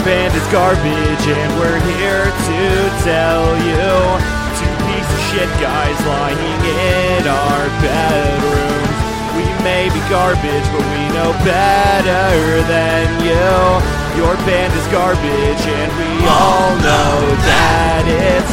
band is garbage, and we're here to tell you. Two pieces of shit guys lying in our bedrooms. We may be garbage, but we know better than you. Your band is garbage, and we all know that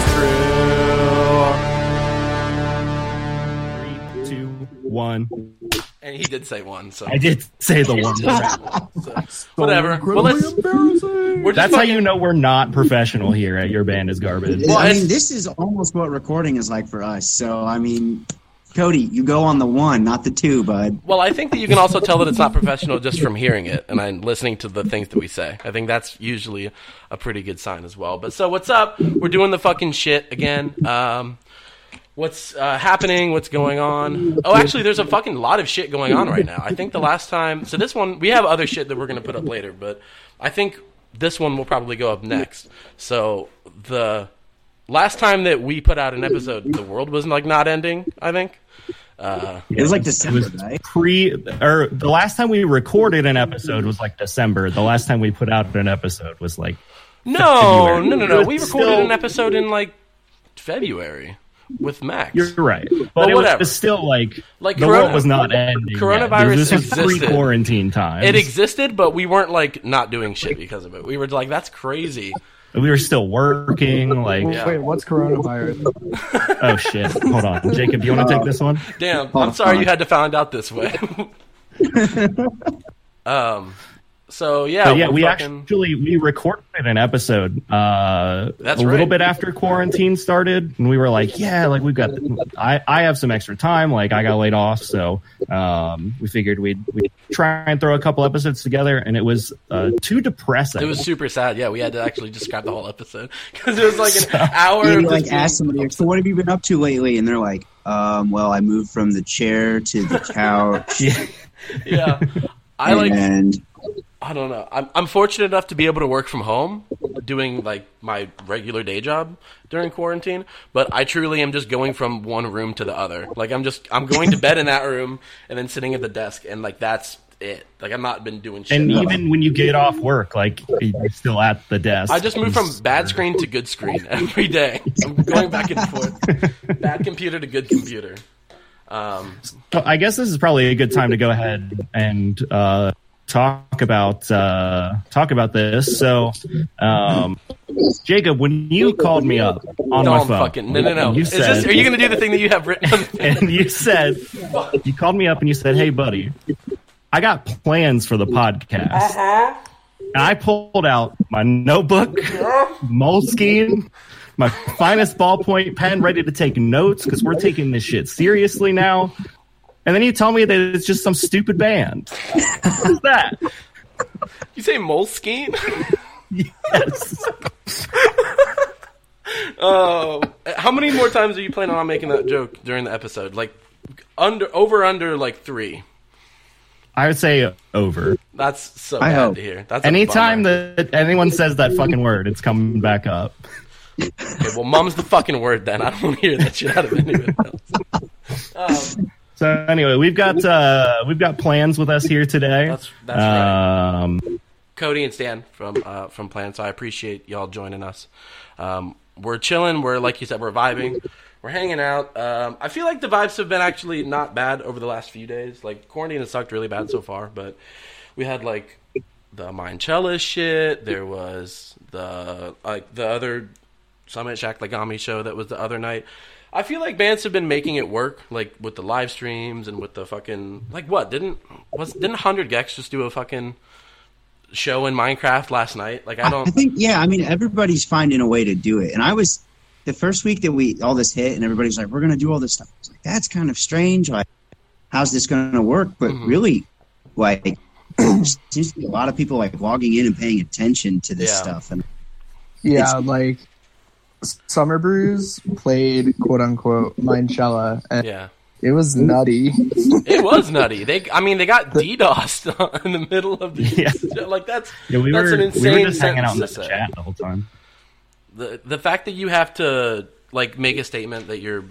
it's true. 3, 2, 1. And he did say one, so I did say the one. so, whatever. Well, that's how you know we're not professional here at Your Band is Garbage. Well, I mean, this is almost what recording is like for us. So, I mean, Cody, you go on the 1, not the 2, bud. Well, I think that you can also tell that it's not professional just from hearing it and then listening to the things that we say. I think that's usually a pretty good sign as well. But so, what's up? We're doing the fucking shit again. What's happening? What's going on? Oh, actually, there's a fucking lot of shit going on right now. I think the last time... So this one... We have other shit that we're going to put up later, but I think this one will probably go up next. So the last time that we put out an episode, the world was like not ending, I think. It was like December, right? The last time we recorded an episode was like December. The last time we put out an episode was like No. We recorded an episode in like February. With Max. You're right. But whatever. It was still like the world was not ending. Coronavirus This was existed. pre-quarantine time. It existed, but we weren't like not doing shit because of it. We were like, that's crazy. We were still working. Like, Wait, what's coronavirus? Oh shit! Hold on, Jacob. Do you want to take this one? Damn, I'm sorry you had to find out this way. So yeah, but yeah, we recorded an episode a little bit after quarantine started, and we were like, yeah, like we've got, I have some extra time, like I got laid off, so we figured we'd try and throw a couple episodes together, and it was too depressing. It was super sad. Yeah, we had to actually describe the whole episode because it was like an hour. You like ask somebody, so what have you been up to lately? And they're like, well, I moved from the chair to the couch. Yeah, I don't know. I'm fortunate enough to be able to work from home, doing like my regular day job during quarantine. But I truly am just going from one room to the other. Like I'm going to bed in that room and then sitting at the desk, and like that's it. Like I've not been doing shit. And even when you get off work, like you're still at the desk. I just moved from bad screen to good screen every day. I'm going back and forth. Bad computer to good computer. So I guess this is probably a good time to go ahead and talk about this. So, Jacob, when you called me up on my phone, no. You said, are you going to do the thing that you have written? And you called me up and you said, "Hey, buddy, I got plans for the podcast." And I pulled out my notebook, Moleskine, my finest ballpoint pen, ready to take notes because we're taking this shit seriously now. And then you tell me that it's just some stupid band. What is that? You say Moleskine? Yes. How many more times are you planning on making that joke during the episode? Like under like 3. I would say over. That's so bad to hear. That's anytime that anyone says that fucking word, it's coming back up. Okay, well, mum's the fucking word then. I don't want to hear that shit out of anyone else. So anyway, we've got plans with us here today. That's right. Cody and Stan from Plans. So I appreciate y'all joining us. We're chilling. We're like you said, we're vibing. We're hanging out. I feel like the vibes have been actually not bad over the last few days. Like quarantine has sucked really bad so far, but we had like the Mindchella shit. There was the other Summit Shack Lagami show that was the other night. I feel like bands have been making it work, like with the live streams and with the fucking didn't 100 Gex just do a fucking show in Minecraft last night? Like I think I mean everybody's finding a way to do it. And I was the first week that all this hit and everybody's like, we're gonna do all this stuff. I was like, that's kind of strange. Like, how's this gonna work? But really, like seems to be a lot of people like logging in and paying attention to this stuff. And like Summer Brews played quote unquote Mindchella, and it was nutty. It was nutty. They got DDoSed in the middle of the like that's an insane. We were just hanging out in the chat the whole time. The fact that you have to like make a statement that your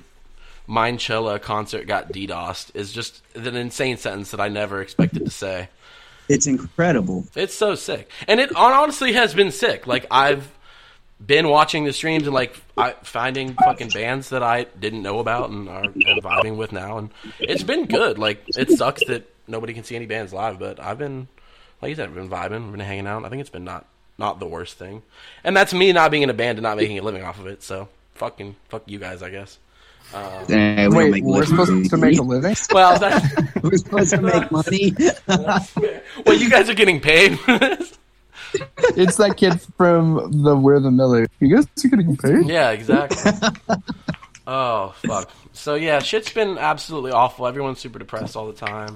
Mindchella concert got DDoSed is just an insane sentence that I never expected to say. It's incredible. It's so sick. And it honestly has been sick. Like, I've been watching the streams and, like, finding fucking bands that I didn't know about and are vibing with now. And it's been good. Like, it sucks that nobody can see any bands live, but I've been, like you said, I've been vibing, I've been hanging out. I think it's been not the worst thing. And that's me not being in a band and not making a living off of it. So, fuck you guys, I guess. Wait, we're supposed to make a living? Well, we're supposed to make money. Well, you guys are getting paid for this. It's that kid from We're the Miller. You guys are getting paid? Yeah, exactly. Oh, fuck. So, yeah, shit's been absolutely awful. Everyone's super depressed all the time.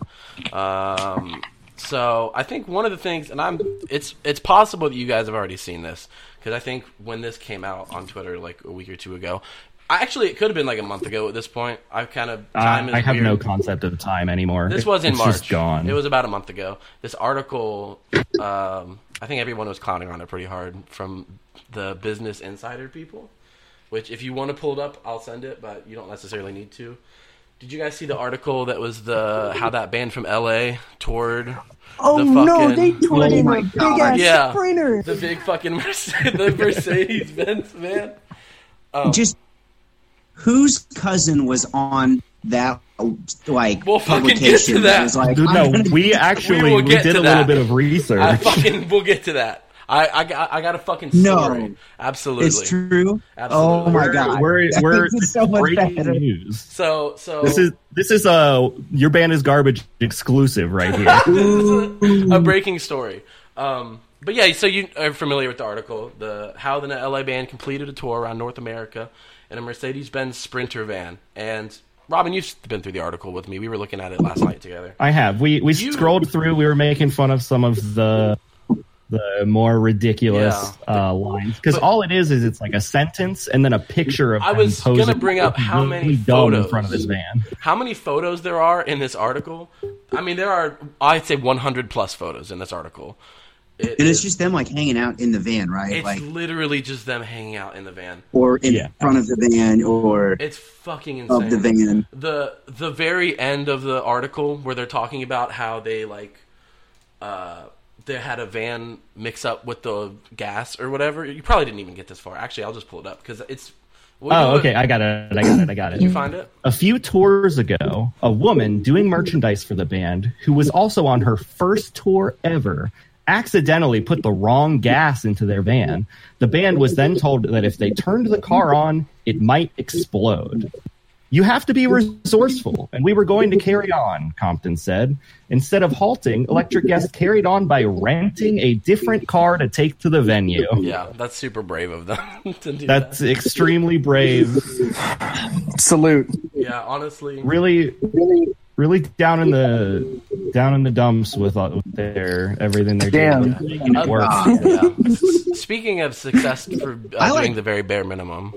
So, I think one of the things, and it's possible that you guys have already seen this, because I think when this came out on Twitter like a week or two ago, actually, it could have been like a month ago at this point. I have no concept of time anymore. This was in March. Just gone. It was about a month ago. This article, I think everyone was clowning on it pretty hard from the Business Insider people, which if you want to pull it up, I'll send it, but you don't necessarily need to. Did you guys see the article that was how that band from LA toured? No, they toured in a big-ass Sprinter. The big fucking Mercedes-Benz van. Just whose cousin was on that, like, we'll fucking get to that. Like, we did a little bit of research. We'll get to that. I got a fucking story. No, absolutely, it's true. Absolutely. Oh my god, we're so much breaking better. news. So this is your band is garbage exclusive right here. This is a breaking story. But yeah, so you are familiar with the article, how the LA band completed a tour around North America in a Mercedes-Benz Sprinter van. And Robin, you've been through the article with me. We were looking at it last night together. I have. We scrolled through. We were making fun of some of the more ridiculous lines, because all it is it's like a sentence and then a picture of. I was going to bring up how many photos in front of this van. How many photos there are in this article? I mean, there are, I'd say, 100 plus photos in this article. It's just them, like, hanging out in the van, right? It's like, literally just them hanging out in the van, or in front of the van, or it's fucking insane. Of the van. The very end of the article where they're talking about how they they had a van mix up with the gas or whatever. You probably didn't even get this far. Actually, I'll just pull it up because it's. Okay, I got it. Did you find it? A few tours ago, a woman doing merchandise for the band, who was also on her first tour ever, accidentally put the wrong gas into their van. The band was then told that if they turned the car on, it might explode. You have to be resourceful, and we were going to carry on, Compton said. Instead of halting, Electric Guest carried on by renting a different car to take to the venue. Yeah, that's super brave of them to do That's that. extremely brave. Salute. Yeah, honestly. Really down in the dumps with everything they're doing. Making it work. Yeah. Speaking of success for doing the very bare minimum,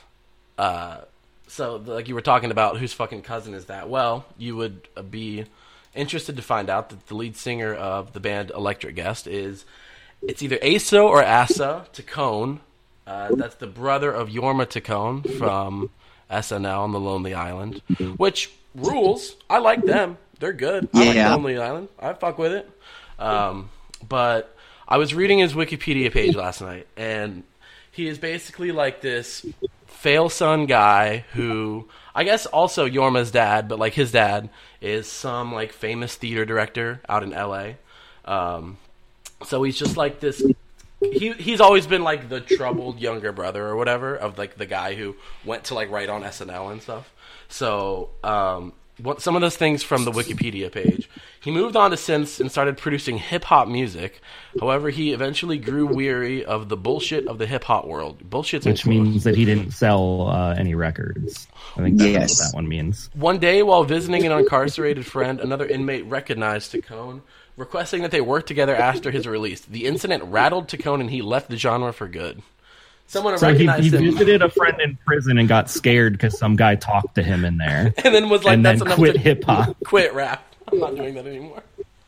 so like you were talking about, whose fucking cousin is that? Well, you would be interested to find out that the lead singer of the band Electric Guest it's either Asa or Asa Taccone. That's the brother of Jorma Taccone from SNL on The Lonely Island, which rules. I like them. They're good. I like Lonely Island. I fuck with it. But I was reading his Wikipedia page last night, and he is basically like this fail son guy who, I guess also Jorma's dad, but like his dad is some like famous theater director out in LA. So he's just like this. He's always been like the troubled younger brother or whatever of like the guy who went to like write on SNL and stuff. So some of those things from the Wikipedia page. He moved on to synths and started producing hip-hop music. However, he eventually grew weary of the bullshit of the hip-hop world. Which means that he didn't sell any records. I think that's what that one means. One day, while visiting an incarcerated friend, another inmate recognized Taccone, requesting that they work together after his release. The incident rattled Taccone, and he left the genre for good. Someone recognized him. He visited a friend in prison and got scared because some guy talked to him in there. And then was like, and that's then enough quit to hip-hop. Quit rap. I'm not doing that anymore.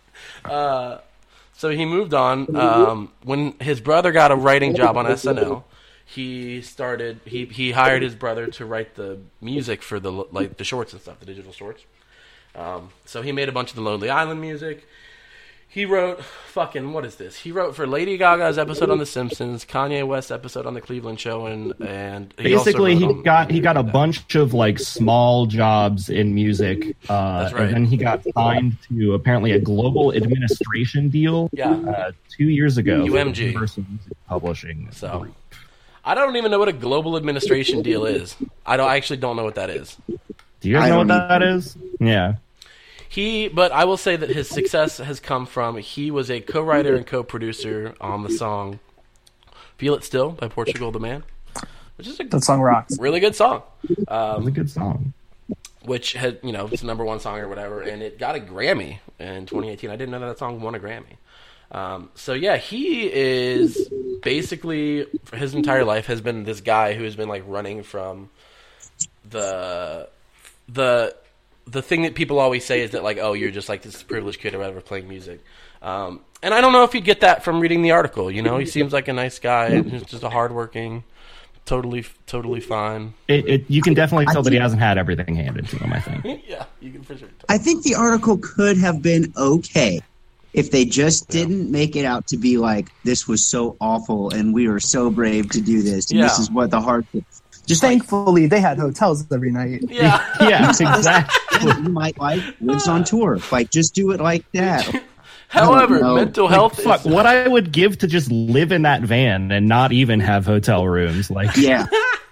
So he moved on. When his brother got a writing job on SNL, he hired his brother to write the music for the shorts and stuff, the digital shorts. So he made a bunch of the Lonely Island music. He wrote what is this? He wrote for Lady Gaga's episode on The Simpsons, Kanye West's episode on The Cleveland Show, and basically he got a bunch of like small jobs in music. That's right. And then he got signed to apparently a global administration deal. 2 years ago. UMG. Universal Music Publishing. So I don't even know what a global administration deal is. I actually don't know what that is. Do you guys know what that is? Yeah. But I will say that his success has come from he was a co-writer and co-producer on the song "Feel It Still" by Portugal the Man, which is that song rocks. Really good song. Really good song. Which had it's a #1 song or whatever, and it got a Grammy in 2018. I didn't know that song won a Grammy. So yeah, he is basically for his entire life has been this guy who has been like running from the thing that people always say is that like, oh, you're just like this privileged kid or whatever playing music. And I don't know if you get that from reading the article. He seems like a nice guy. He's just a hardworking, totally fine. You can definitely tell that he hasn't had everything handed to him, I think. Yeah, you can for sure tell. I think the article could have been okay if they just didn't make it out to be like, this was so awful and we were so brave to do this. And this is what the hardship. Just thankfully, they had hotels every night. Yeah, yeah, exactly. You might lives on tour. Like, just do it like that. However, mental health. Fuck, what I would give to just live in that van and not even have hotel rooms. Like, yeah.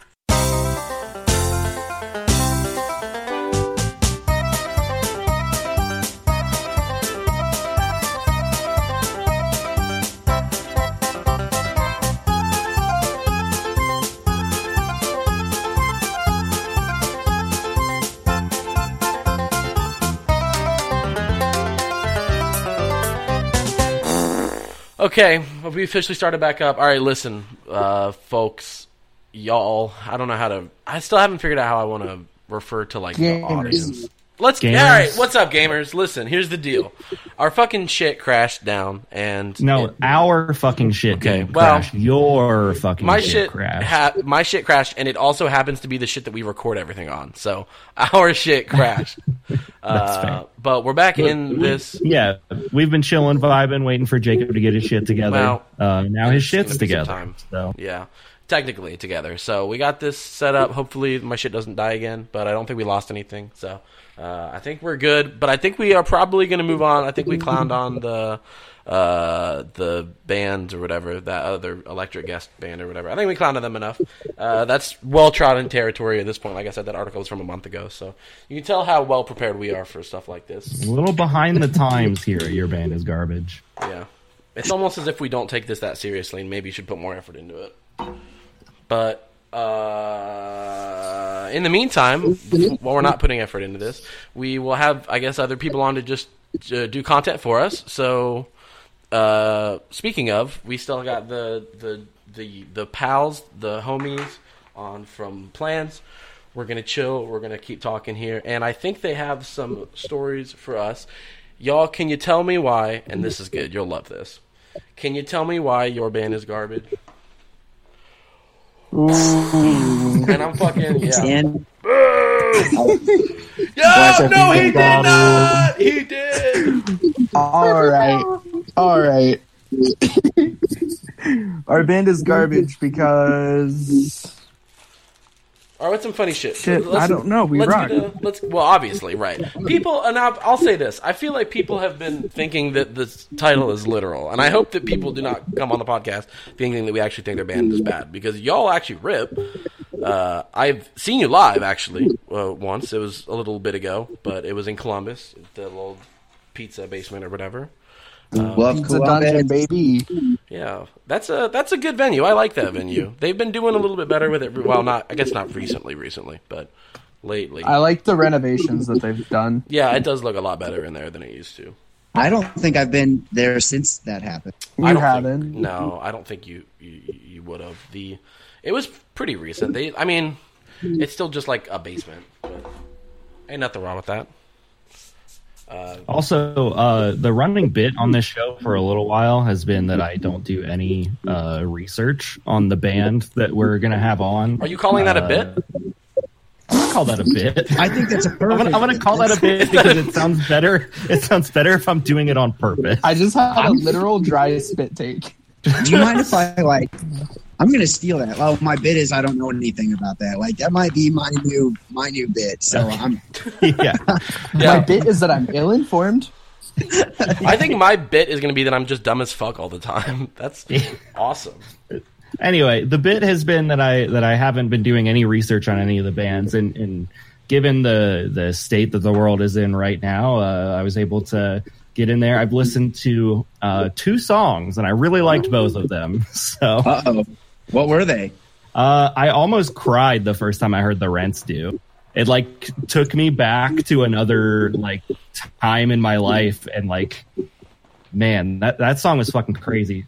Okay, we officially started back up. All right, listen, folks, y'all. I don't know how to. I still haven't figured out how I want to refer to like the audience. All right, what's up, gamers? Listen, here's the deal. Our fucking shit crashed down, and our fucking shit didn't crash. Your fucking shit crashed. My shit crashed, and it also happens to be the shit that we record everything on. So our shit crashed. That's fair. But we're back in this. Yeah, we've been chilling, vibing, waiting for Jacob to get his shit together. Now his shit's together. So. Yeah. Technically together. So we got this set up. Hopefully my shit doesn't die again, but I don't think we lost anything. So I think we're good. But I think we are probably going to move on. I think we clowned on the band or whatever, that other Electric Guest band or whatever. I think we clowned on them enough. That's well-trodden territory at this point. Like I said, that article was from a month ago. So you can tell how well prepared we are for stuff like this. A little behind the times here. Your band is garbage. Yeah. It's almost as if we don't take this that seriously and maybe should put more effort into it. But in the meantime, while we're not putting effort into this, we will have, I guess, other people on to just do content for us. So, speaking of, we still got the pals, the homies on from Plans. We're gonna chill. We're gonna keep talking here, and I think they have some stories for us. Y'all, can you tell me why? And this is good. You'll love this. Can you tell me why your band is garbage? Ooh. And I'm fucking No, he did not. He did. All right. Our band is garbage because. All right, what's some funny shit? I don't know. We rock. Well, obviously, right. People, and I'll say this. I feel like people have been thinking that this title is literal, and I hope that people do not come on the podcast thinking that we actually think their band is bad, because y'all actually rip. I've seen you live, actually, once. It was a little bit ago, but it was in Columbus, the little pizza basement or whatever. Pizza Dungeon, baby. Yeah, that's a good venue. I like that venue. They've been doing a little bit better with it. Well, I guess not recently, but lately. I like the renovations that they've done. Yeah, it does look a lot better in there than it used to. I don't think I've been there since that happened. You haven't? No, I don't think you would have. It was pretty recent. It's still just like a basement, but ain't nothing wrong with that. Also, the running bit on this show for a little while has been that I don't do any research on the band that we're going to have on. Are you calling that a bit? I'm gonna call that a bit. I think that's a perfect. I'm gonna call that a bit because it sounds better. It sounds better if I'm doing it on purpose. I just had a literal dry spit take. Do you mind if I I'm gonna steal that. Well, my bit is I don't know anything about that. Like that might be my new bit. So I'm. Yeah. My bit is that I'm ill-informed. I think my bit is gonna be that I'm just dumb as fuck all the time. That's awesome. Anyway, the bit has been that I haven't been doing any research on any of the bands, and given the state that the world is in right now, I was able to get in there. I've listened to 2 songs, and I really liked both of them. So, what were they? I almost cried the first time I heard the Rents do. It took me back to another time in my life, and man, that song was fucking crazy.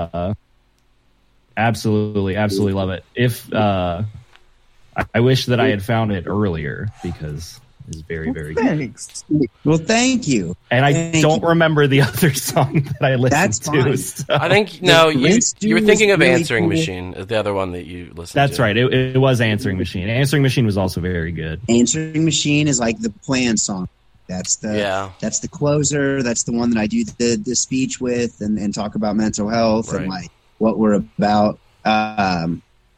Absolutely love it. If I wish that I had found it earlier because it's very, very good. Thanks. Well, thank you. And I don't remember the other song that I listened to. So. I think you were thinking of really Answering Machine is the other one that you listened to. That's right. It was Answering Machine. Answering Machine was also very good. Answering Machine is like the Plan song. That's the closer. That's the one that I do the speech with and talk about mental health and what we're about. I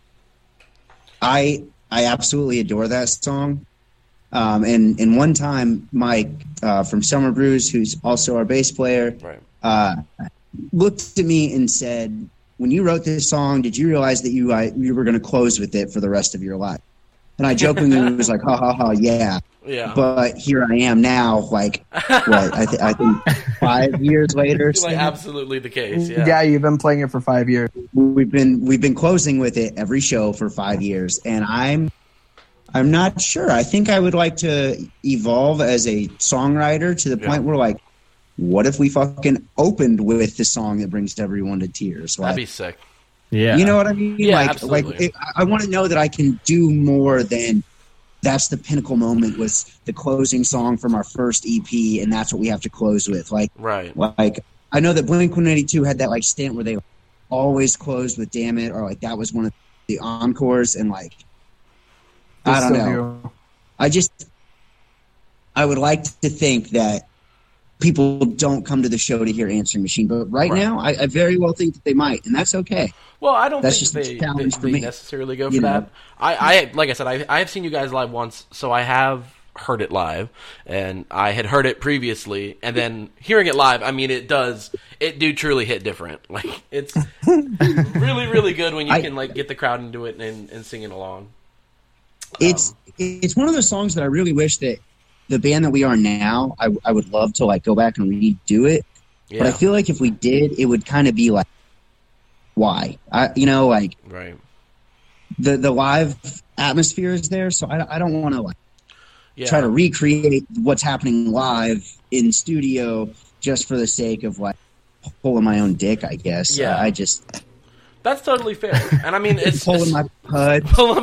absolutely adore that song. And one time, Mike from Summer Brews, who's also our bass player, looked at me and said, "When you wrote this song, did you realize that you were going to close with it for the rest of your life?" And I jokingly was like, "Ha ha ha, yeah." Yeah. But here I am now, what I think 5 years later. It's absolutely the case. Yeah. Yeah, you've been playing it for 5 years. We've been closing with it every show for 5 years, and I'm not sure. I think I would like to evolve as a songwriter to the point where what if we fucking opened with the song that brings everyone to tears? That'd be sick. Yeah. You know what I mean? Yeah, absolutely. I want to know that I can do more than that's the pinnacle moment was the closing song from our first EP, and that's what we have to close with. I know that Blink-182 had that stint where they always closed with "Damn It," or that was one of the encores, and I don't know. I would like to think that people don't come to the show to hear Answering Machine, but right now I very well think that they might, and that's okay. Well, I don't that's think just they necessarily go for that. I like I said, I have seen you guys live once, so I have heard it live, and I had heard it previously, and then hearing it live, I mean, it do truly hit different. It's really, really good when you can get the crowd into it and singing along. It's one of those songs that I really wish that the band that we are now, I would love to go back and redo it. Yeah. But I feel like if we did, it would kind of be why? Right. The live atmosphere is there, so I don't want to try to recreate what's happening live in studio just for the sake of pulling my own dick, I guess. Yeah. That's totally fair. And I mean, it's pulling my pud.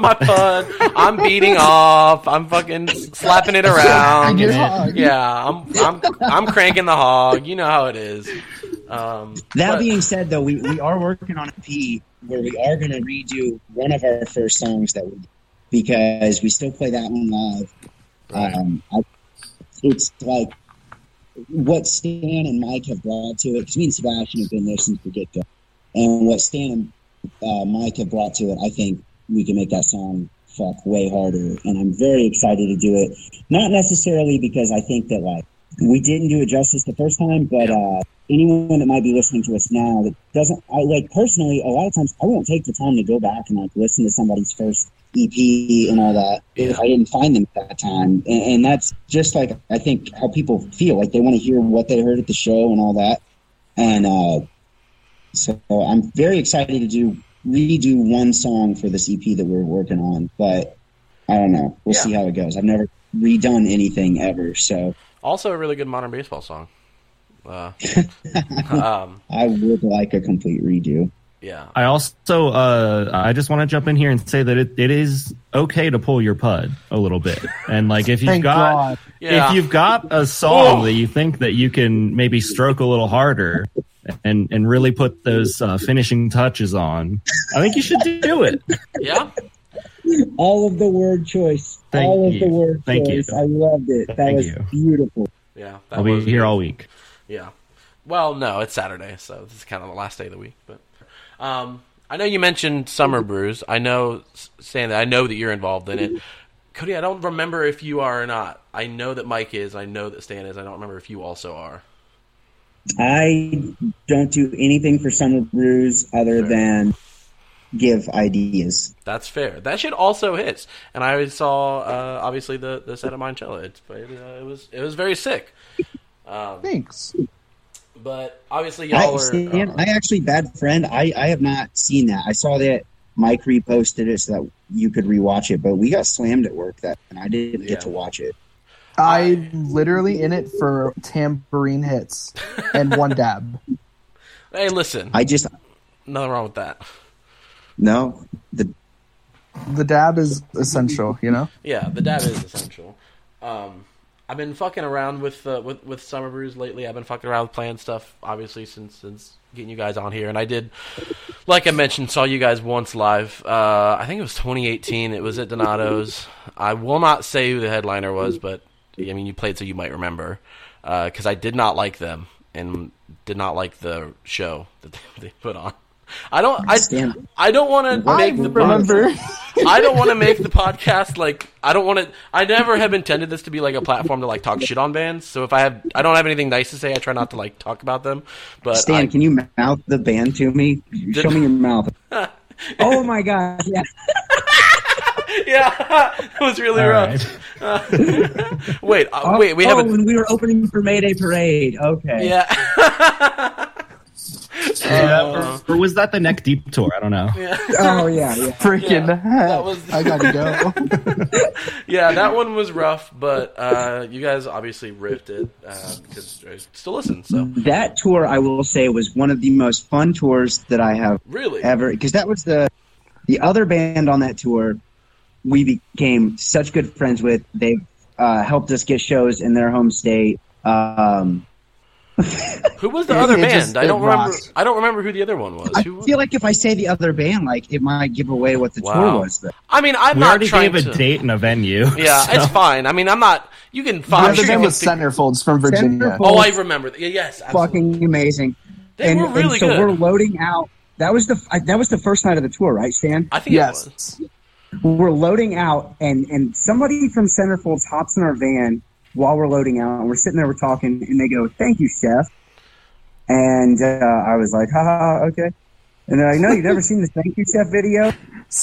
I'm beating off. I'm fucking slapping it around. Yeah, I'm cranking the hog. You know how it is. That being said, though, we are working on a EP where we are going to redo one of our first songs that we did because we still play that one live. Right. It's what Stan and Mike have brought to it, because me and Sebastian have been there since the get-go. And what Stan and Mike have brought to it, I think we can make that song fuck way harder. And I'm very excited to do it. Not necessarily because I think that we didn't do it justice the first time, but anyone that might be listening to us now that doesn't, personally, a lot of times I won't take the time to go back and listen to somebody's first EP and all that if I didn't find them at that time. And that's just I think how people feel. They want to hear what they heard at the show and all that. And so I'm very excited to redo one song for this EP that we're working on, but I don't know. We'll see how it goes. I've never redone anything ever, so. Also a really good modern baseball song. I would like a complete redo. Yeah. I also, I just want to jump in here and say that it is okay to pull your pud a little bit. And if you've if you've got a song that you think that you can maybe stroke a little harder, and really put those finishing touches on, I think you should do it. Yeah. All of the word choice. Thank all of you. the word Thank choice. you. I loved it. That Thank was you. beautiful. Yeah, I'll be here all week. Yeah. Well, no, it's Saturday, so this is kind of the last day of the week. But I know you mentioned Summer Brews. I know, Stan, I know that you're involved in it. Cody, I don't remember if you are or not. I know that Mike is. I know that Stan is. I don't remember if you also are. I don't do anything for Summer Brews other than give ideas. That's fair. That shit also hits. And I saw, obviously, the set of Monticello. It was very sick. Thanks. But obviously, y'all are. I actually, bad friend. I have not seen that. I saw that Mike reposted it so that you could rewatch it, but we got slammed at work and I didn't get to watch it. I'm literally in it for tambourine hits and one dab. Hey, listen. Nothing wrong with that. No, the dab is essential, you know. Yeah, the dab is essential. I've been fucking around with Summer Brews lately. I've been fucking around with playing stuff, obviously, since getting you guys on here. And I did, like I mentioned, saw you guys once live. I think it was 2018. It was at Donato's. I will not say who the headliner was, but I mean, you played, so you might remember. Because I did not like them and did not like the show that they put on. I don't want to make the podcast. I don't want to make the podcast like I don't want to. I never have intended this to be like a platform to like talk shit on bands. So if I don't have anything nice to say, I try not to like talk about them. But Stan, can you mouth the band to me? Show me your mouth. Oh my god! Yeah. Yeah, it was really rough. Right. Wait. We have when we were opening for Mayday Parade. Okay. Yeah. Or was that the Neck Deep tour? I don't know. Yeah. Oh yeah. Freaking heck. I gotta go. Yeah, that one was rough, but you guys obviously ripped it because I still listen. So that tour, I will say, was one of the most fun tours that I have ever. Because that was the other band on that tour. We became such good friends with. They helped us get shows in their home state. Who was the other band? I don't remember. I don't remember who the other one was. I feel like if I say the other band, like it might give away what the tour was. But. I mean, I'm we not already trying gave to a date and a venue. Yeah, so. It's fine. I mean, I'm not. You can find. The band was Centerfolds from Virginia. Oh, I remember. Yes, absolutely. Fucking amazing. They were really good. So we're loading out. That was the first night of the tour, right, Stan? I think yes. It was. We're loading out, and somebody from Centerfolds hops in our van while we're loading out, and we're sitting there, we're talking, and they go, "Thank you, chef." And I was like, haha, okay. And they're like, no, you've never seen the Thank You, Chef video?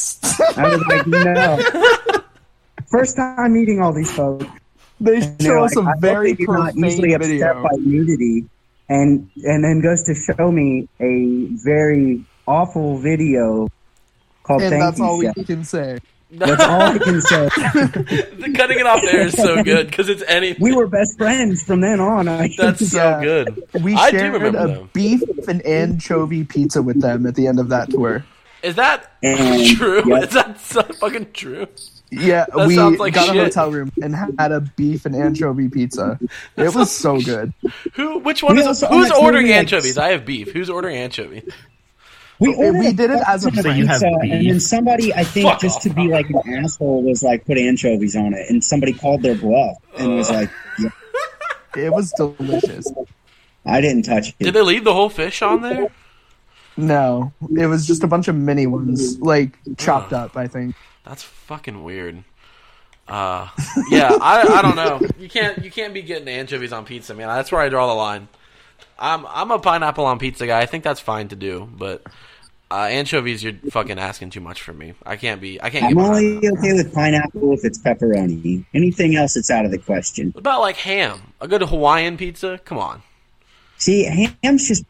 I was like, no. First time meeting all these folks. They show us a very not easily upset by nudity. And then goes to show me a very awful video called Thank You, Chef. And that's all we can say. That's all I can say. The cutting it off there is so good because it's anything. We were best friends from then on. That's so good. We shared a beef and anchovy pizza with them at the end of that tour. Is that true? Yep. Is that so fucking true? Yeah, that we like got shit. a hotel room and had a beef and anchovy pizza. It was so good. Which one is? Who's ordering anchovies? I have beef. Who's ordering anchovies? We did it as a pizza, and then somebody, I think, to be like an asshole, was like, put anchovies on it, and somebody called their bluff and was like, yeah. It was delicious. I didn't touch it. Did they leave the whole fish on there? No, it was just a bunch of mini ones, like chopped up. I think that's fucking weird. Yeah, I don't know. You can't be getting anchovies on pizza, man. That's where I draw the line. I'm a pineapple on pizza guy. I think that's fine to do, but anchovies, you're fucking asking too much from me. I can't. I'm only okay with pineapple if it's pepperoni. Anything else, it's out of the question. What about like ham? A good Hawaiian pizza? Come on. See, ham's just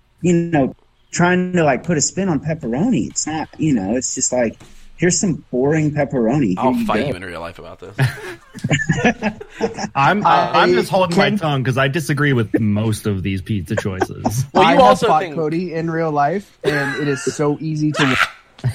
trying to like put a spin on pepperoni. It's not. It's just like. Here's some boring pepperoni. I'll fight you in real life about this. I'm just holding my tongue because I disagree with most of these pizza choices. Well, I also fought Cody in real life, and it is so easy to win.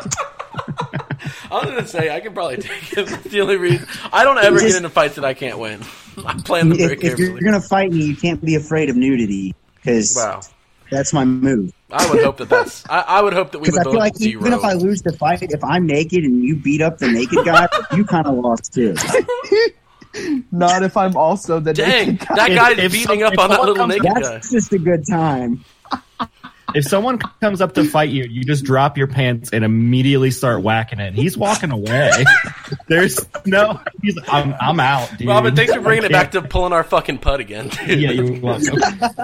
I was going to say, I can probably take it. That's the only reason. I don't ever get into fights that I can't win. I'm playing them very carefully. If you're going to fight me, you can't be afraid of nudity, because that's my move. I would hope I would hope that we would I feel both like zero. even if I lose the fight, if I'm naked and you beat up the naked guy, you kind of lost too. Not if I'm also the Dang, naked guy. that guy's beating up on that little naked guy. That's just a good time. If someone comes up to fight you, you just drop your pants and immediately start whacking it. He's walking away. I'm out, dude. Robin, thanks for bringing it back to pulling our fucking putt again. Dude. Yeah, you're welcome.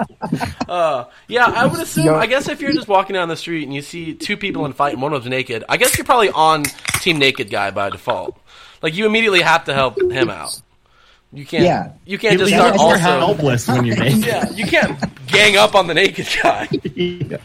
Yeah, I would assume, I guess if you're just walking down the street and you see two people in a fight and one of them's naked, I guess you're probably on team naked guy by default. Like, you immediately have to help him out. You can't. Yeah. You can't just start You're also. helpless when you're naked. Yeah, you can't gang up on the naked guy. Yeah.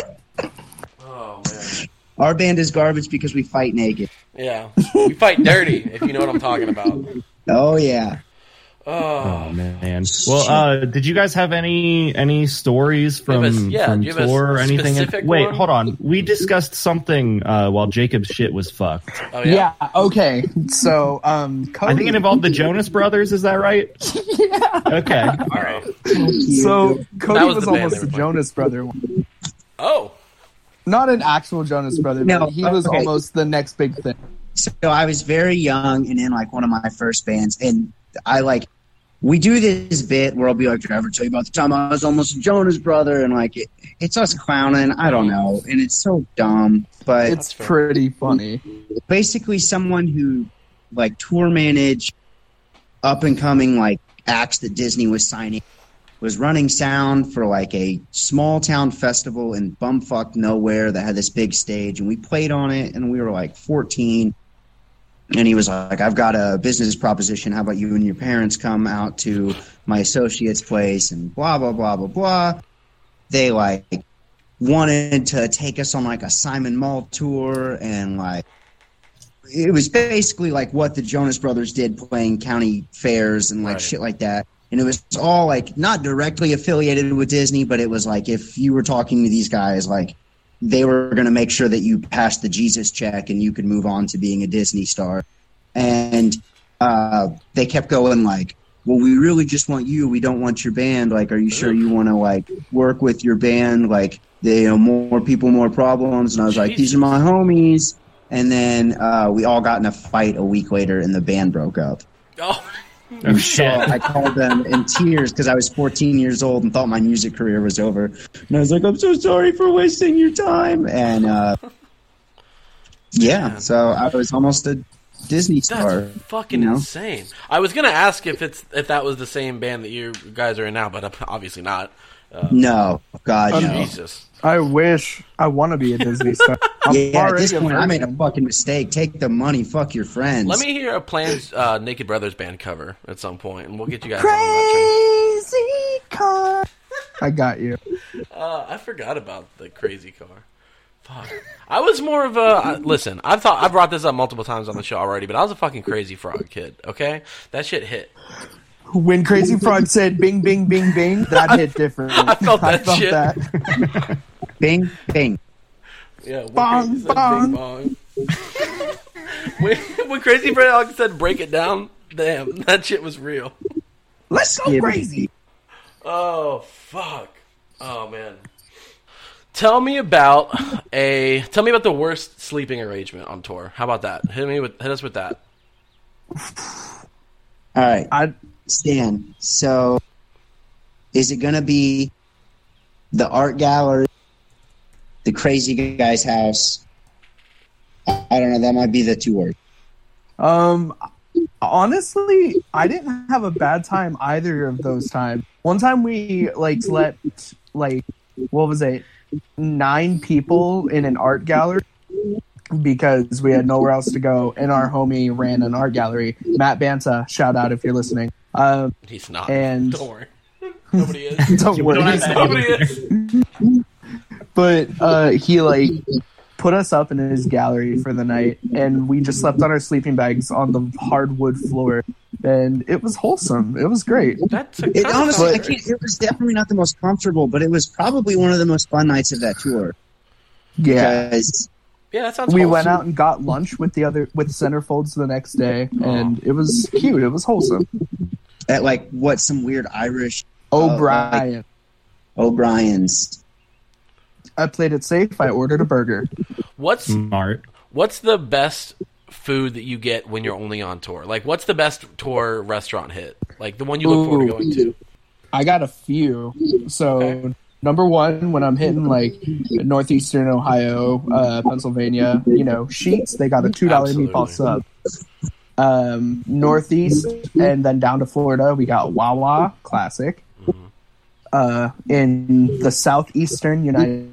Oh man. Our band is garbage because we fight naked. Yeah, we fight dirty. If you know what I'm talking about. Oh yeah. Oh man. Well, did you guys have any stories from tour or anything? Wait, hold on. We discussed something while Jacob's shit was fucked. Oh, yeah. Okay. So, Cody, I think it involved the Jonas Brothers. Is that right? Yeah. Okay. All right. So Cody was was the band almost they the were Jonas brother. Oh. Not an actual Jonas brother, No, but he was okay. almost the next big thing. So I was very young and in like one of my first bands, and we do this bit where I'll be like, "Did I ever tell you about the time I was almost a Jonas brother?" And like it's us clowning. I don't know, and it's so dumb, but It's pretty funny. basically someone who like tour managed up and coming like acts that Disney was signing, was running sound for like a small town festival in bumfuck nowhere that had this big stage, and we played on it, and we were like 14. And he was like, "I've got a business proposition. How about you and your parents come out to my associate's place?" And blah, blah, blah, blah, blah. They like wanted to take us on like a Simon Mall tour, and like it was basically like what the Jonas Brothers did, playing county fairs and like shit like that. And it was all like not directly affiliated with Disney, but it was like if you were talking to these guys, like they were going to make sure that you passed the Jesus check and you could move on to being a Disney star. And they kept going like, "Well, we really just want you. We don't want your band. Like, are you sure you want to like work with your band? Like, more people, more problems." And I was like, "These are my homies." And then we all got in a fight a week later, and the band broke up. Oh shit! So I called them in tears because I was 14 years old and thought my music career was over. And I was like, "I'm so sorry for wasting your time." And so I was almost a Disney star. That's fucking insane. I was gonna ask if that was the same band that you guys are in now, but obviously not. No, God, no. Jesus. I wish. I want to be a Disney star. At this point, I made a fucking mistake. Take the money, fuck your friends. Let me hear a planned Naked Brothers band cover at some point, and we'll get you guys on that Crazy car. I got you. train. I forgot about the crazy car. Fuck. I was more of a listen. I brought this up multiple times on the show already, but I was a fucking Crazy Frog kid. Okay, that shit hit. When Crazy Frog said "bing, bing, bing, bing," that hit different. I felt that shit. That. Bing, bing. Yeah, when Bong, Crazy said bong. bing, bong. when Crazy Frog said "break it down," damn, that shit was real. Let's go crazy. Oh fuck! Oh man. Tell me about the worst sleeping arrangement on tour. How about that? Hit us with that. All right, Stan. So, is it gonna be the art gallery, the crazy guy's house? I don't know. That might be the two words. Honestly, I didn't have a bad time either of those times. One time we slept 9 people in an art gallery because we had nowhere else to go, and our homie ran an art gallery. Matt Banta, shout out if you're listening. He's not. And don't worry. Nobody is. don't worry. Nobody is. But he put us up in his gallery for the night, and we just slept on our sleeping bags on the hardwood floor, and it was wholesome. It was great. That's Honestly, it was definitely not the most comfortable, but it was probably one of the most fun nights of that tour. Yeah. Because yeah, that sounds. We wholesome. went out and got lunch with Centerfolds the next day, and it was cute. It was wholesome. at some weird Irish O'Brien. O'Brien's. I played it safe. I ordered a burger. What's Smart. What's the best food that you get when you're only on tour? Like, what's the best tour restaurant hit? Like the one you look forward to going to? I got a few. So number one, when I'm hitting like northeastern Ohio, Pennsylvania, Sheets, they got a $2 meatball sub. Northeast and then down to Florida, we got Wawa Classic. In the southeastern United.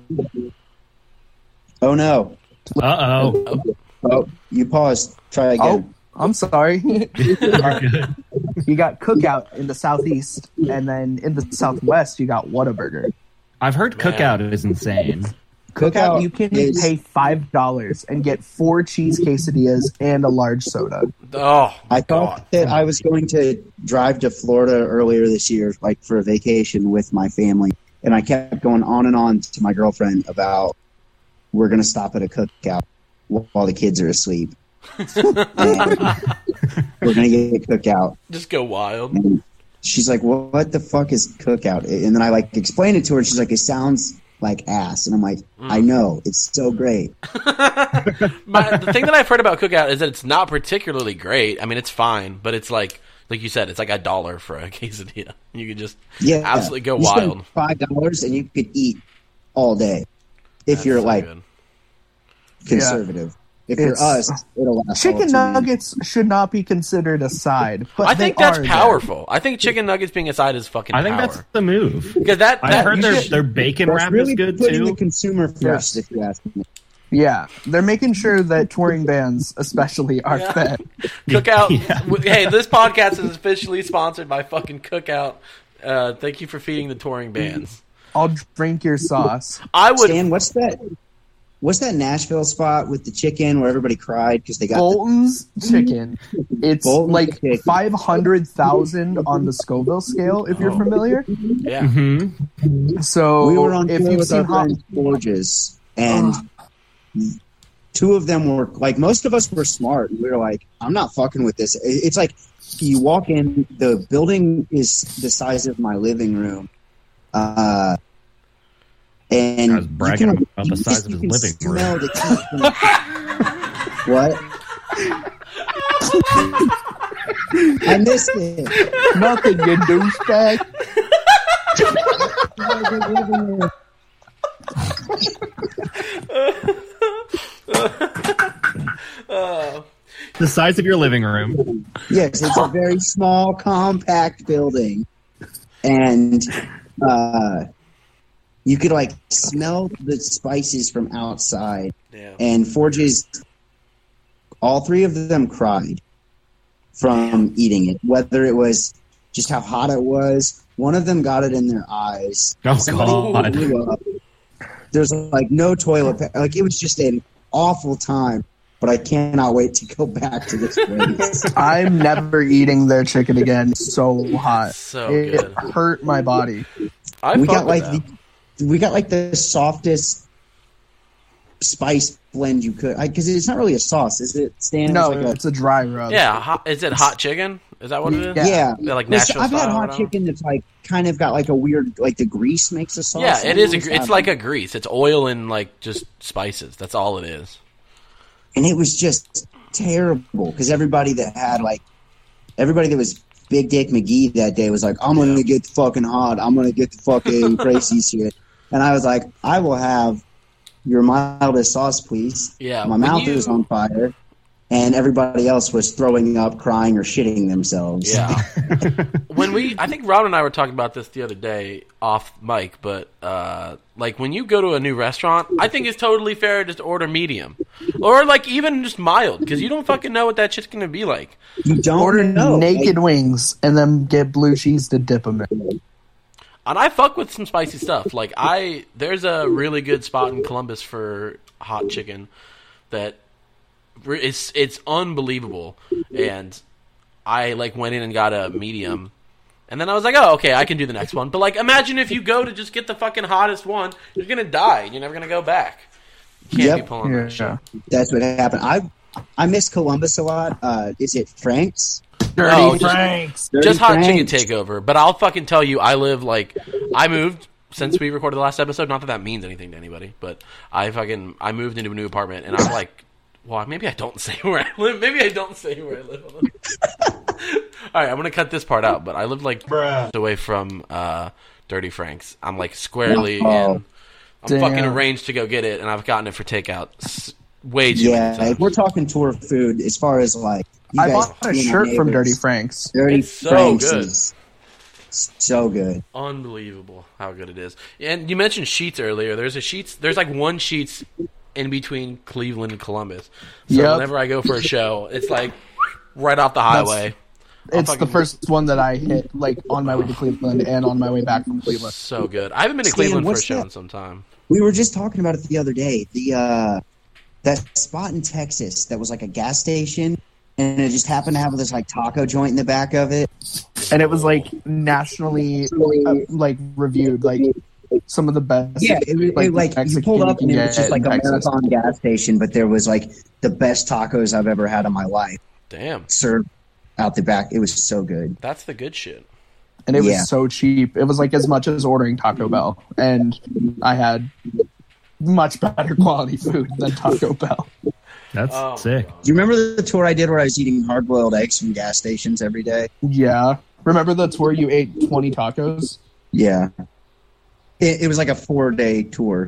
Oh no! Oh, you paused. Try again. Oh, I'm sorry. You got Cookout in the southeast, and then in the southwest, you got Whataburger. I've heard Cookout is insane. Cookout, you can pay $5 and get 4 cheese quesadillas and a large soda. Oh, I thought that I was going to drive to Florida earlier this year, like for a vacation with my family, and I kept going on and on to my girlfriend about we're going to stop at a Cookout while the kids are asleep. And we're going to get Cookout. Just go wild. And she's like, what the fuck is Cookout? And then I explained it to her, and she's like, it sounds like ass. And I'm like, I know, it's so great. The thing that I've heard about Cookout is that it's not particularly great. I mean, it's fine, but it's like you said, it's like $1 for a quesadilla. You could just absolutely go wild. $5 and you could eat all day if you're good. Conservative. If you're us, it'll last. Chicken nuggets should not be considered a side. But I think that's powerful. I think chicken nuggets being a side is fucking. I think that's the move. Because I heard their bacon wrap really is good putting too. The consumer first, if you ask me. Yeah, they're making sure that touring bands, especially, are fed. Cookout. Hey, this podcast is officially sponsored by fucking Cookout. Thank you for feeding the touring bands. I'll drink your sauce. I would. Stan, what's that Nashville spot with the chicken where everybody cried because they got Bolton's chicken? It's Bolton's chicken. 500,000 on the Scoville scale, if you're familiar. Yeah. Mm-hmm. So we were on if tour you've with seen our friends Forges, and 2 of them were like, most of us were smart. We were like, I'm not fucking with this. It's like you walk in, the building is the size of my living room. And I was bragging about the size of his living room. What? I missed it. Nothing, you douchebag. The size of your living room. Yes, it's a very small, compact building. And you could smell the spices from outside. Damn. And Forges, all 3 of them cried from eating it. Whether it was just how hot it was, one of them got it in their eyes. Oh, God. Blew up. There's no toilet paper. It was just an awful time. But I cannot wait to go back to this place. I'm never eating their chicken again. It's so hot. It hurt my body. We got the softest spice blend you could, because it's not really a sauce, is it, Stan? No, it's a dry rub. Yeah, is it hot chicken? Is that what it is? Yeah. Like Nashville I've had style hot chicken that's kind of got a weird, the grease makes a sauce. Yeah, it is. It's like a grease. It's oil and just spices. That's all it is. And it was just terrible because everybody that was Big Dick McGee that day was like, I'm going to get the fucking hot. I'm going to get the fucking crazy shit. And I was like, I will have your mildest sauce, please. Yeah. My mouth is on fire. And everybody else was throwing up, crying, or shitting themselves. Yeah. I think Rob and I were talking about this the other day off mic, but when you go to a new restaurant, I think it's totally fair just to order medium. Or even just mild, because you don't fucking know what that shit's going to be like. You don't order know. Naked wings and then get blue cheese to dip them in. And I fuck with some spicy stuff. There's a really good spot in Columbus for hot chicken that it's unbelievable. And I went in and got a medium. And then I was like, oh, okay, I can do the next one. But imagine if you go to just get the fucking hottest one, you're going to die. You're never going to go back. You can't be pulling that shit. That's what happened. I miss Columbus a lot. Is it Frank's? Dirty Frank's. Just hot chicken takeover. But I'll fucking tell you, I moved since we recorded the last episode. Not that that means anything to anybody, but I moved into a new apartment, and I'm like, well, maybe I don't say where I live. Maybe I don't say where I live. All right, I'm gonna cut this part out. But I live like away from Dirty Frank's. I'm like squarely in. I'm fucking arranged to go get it, and I've gotten it for takeout way too many times. We're talking tour food as far as like. I bought a shirt from Dirty Frank's. Dirty Frank's good. Is so good. Unbelievable how good it is. And you mentioned Sheetz earlier. There's like one Sheetz in between Cleveland and Columbus. So whenever I go for a show, it's like right off the highway. It's the first one that I hit, like, on my way to Cleveland and on my way back from Cleveland. So good. I haven't been to Cleveland for a show in some time. We were just talking about it the other day. That spot in Texas that was like a gas station, and it just happened to have this like taco joint in the back of it. And it was like nationally like reviewed, like some of the best. Yeah, you pulled up and it was just like a marathon gas station, but there was like the best tacos I've ever had in my life. Damn. Served out the back. It was so good. That's the good shit. And it was so cheap. It was like as much as ordering Taco Bell. And I had much better quality food than Taco Bell. That's sick. Do you remember the tour I did where I was eating hard-boiled eggs from gas stations every day? Yeah. Remember the tour you ate 20 tacos? Yeah. It was like a 4-day tour.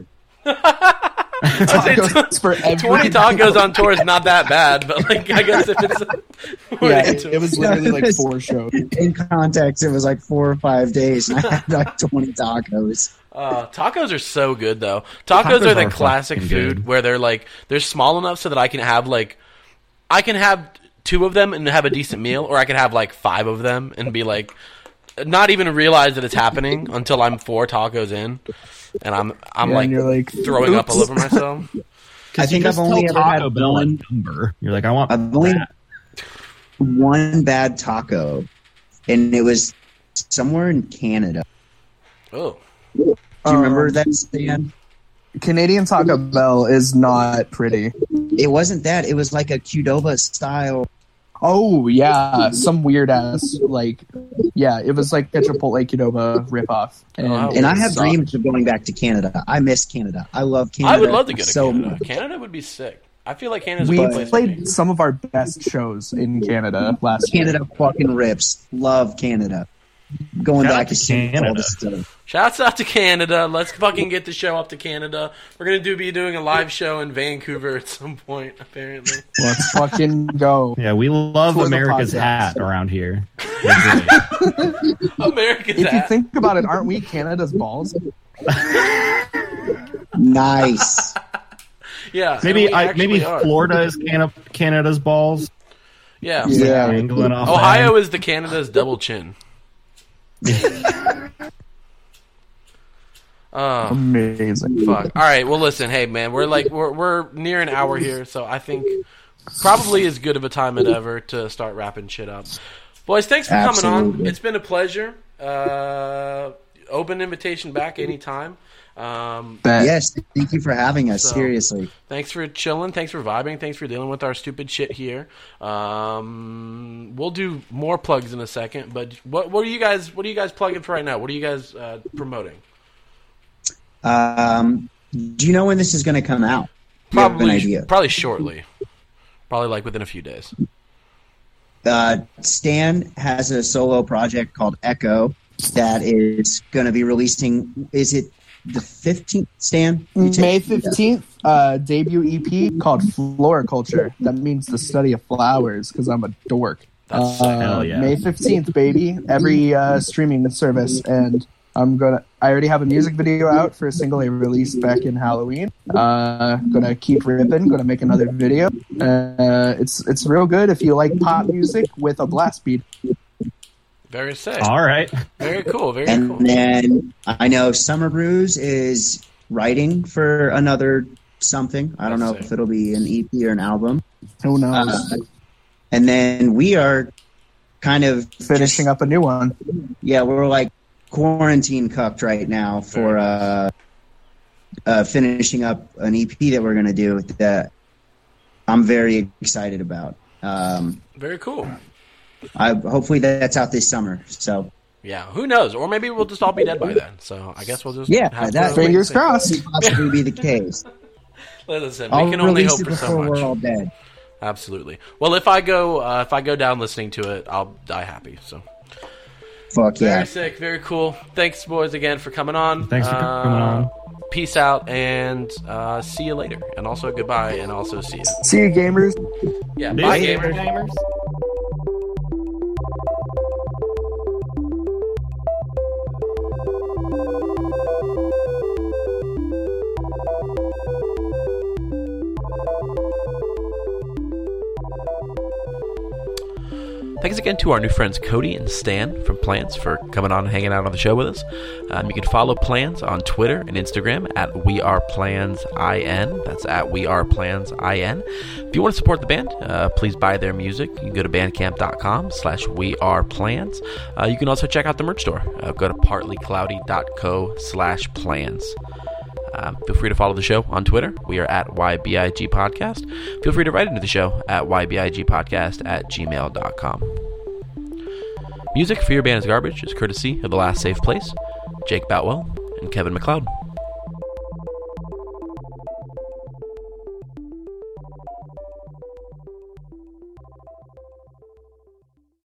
Tacos for 20 tacos on tour is not that bad, but like I guess if it's it was literally like 4 shows. In context, it was like 4 or 5 days, and I had like 20 tacos. Tacos are so good though. Tacos are the classic food where they're small enough so that I can have 2 of them and have a decent meal, or I can have like 5 of them and be like not even realize that it's happening until I'm 4 tacos in. And I'm like throwing up all over myself. I think I've only ever had one number. You're like, I've only one bad taco, and it was somewhere in Canada. Oh, do you remember that, Stan? Canadian Taco Bell is not pretty. It wasn't that. It was like a Qdoba style. Oh yeah, some weird ass it was like a Chipotle Qdoba ripoff. And I have dreams of going back to Canada. I miss Canada. I love Canada. I would love to go to Canada. Canada would be sick. I feel like Canada's a good place. We played some of our best shows in Canada last year. Canada fucking rips. Love Canada. Going back to see all this stuff. Shouts out to Canada. Let's fucking get the show up to Canada. We're going to be doing a live show in Vancouver at some point, apparently. Let's fucking go. Yeah, we love America's hat around here. America's hat. If you think about it, aren't we Canada's balls? Nice. Yeah. Maybe Florida is Canada's balls. Yeah. England off Ohio is the Canada's double chin. Amazing. Fuck. All right. Well, listen. Hey, man. We're near an hour here, so I think probably as good of a time as ever to start wrapping shit up. Boys, thanks for coming on. It's been a pleasure. Open invitation back anytime. Yes, thank you for having us. Seriously, thanks for chilling. Thanks for vibing. Thanks for dealing with our stupid shit here. We'll do more plugs in a second. But what are you guys plugging for right now? What are you guys promoting? Do you know when this is going to come out? Probably shortly. Probably like within a few days. Stan has a solo project called Echo that is going to be releasing. Is it the 15th, Stan? May 15th, debut EP called Floriculture. That means the study of flowers, because I'm a dork. That's hell yeah. May 15th, baby. Every streaming service, and I already have a music video out for a single I released back in Halloween. Gonna keep ripping. Gonna make another video. It's real good if you like pop music with a blast beat. Very sick. All right. Very cool. Very cool. And then I know Summer Brews is writing for another something. I don't know if it'll be an EP or an album. Who knows? And then we are kind of finishing up a new one. Yeah, we're like quarantine cucked right now for finishing up an EP that we're going to do that I'm very excited about. Very cool. Hopefully that's out this summer. So Yeah, who knows? Or maybe we'll just all be dead by then. So I guess we'll just fingers crossed. Could possibly be the case. Listen, we can only hope for so much. We're all dead. Absolutely. Well, if I go down listening to it, I'll die happy. So. Fuck yeah. Very sick. Very cool. Thanks, boys, again for coming on. Thanks for coming on. Peace out, and see you later. And also goodbye, and also see you. See you, gamers. Yeah, bye, gamers. Thanks again to our new friends Cody and Stan from Plans for coming on and hanging out on the show with us. You can follow Plans on Twitter and Instagram at WeArePlansIN. That's at WeArePlansIN. If you want to support the band, please buy their music. You can go to bandcamp.com/WeArePlans. You can also check out the merch store. Go to partlycloudy.co/plans. Feel free to follow the show on Twitter. We are at YBIG Podcast. Feel free to write into the show at ybigpodcast@gmail.com. Music for Your Band is Garbage is courtesy of The Last Safe Place, Jake Boutwell, and Kevin MacLeod.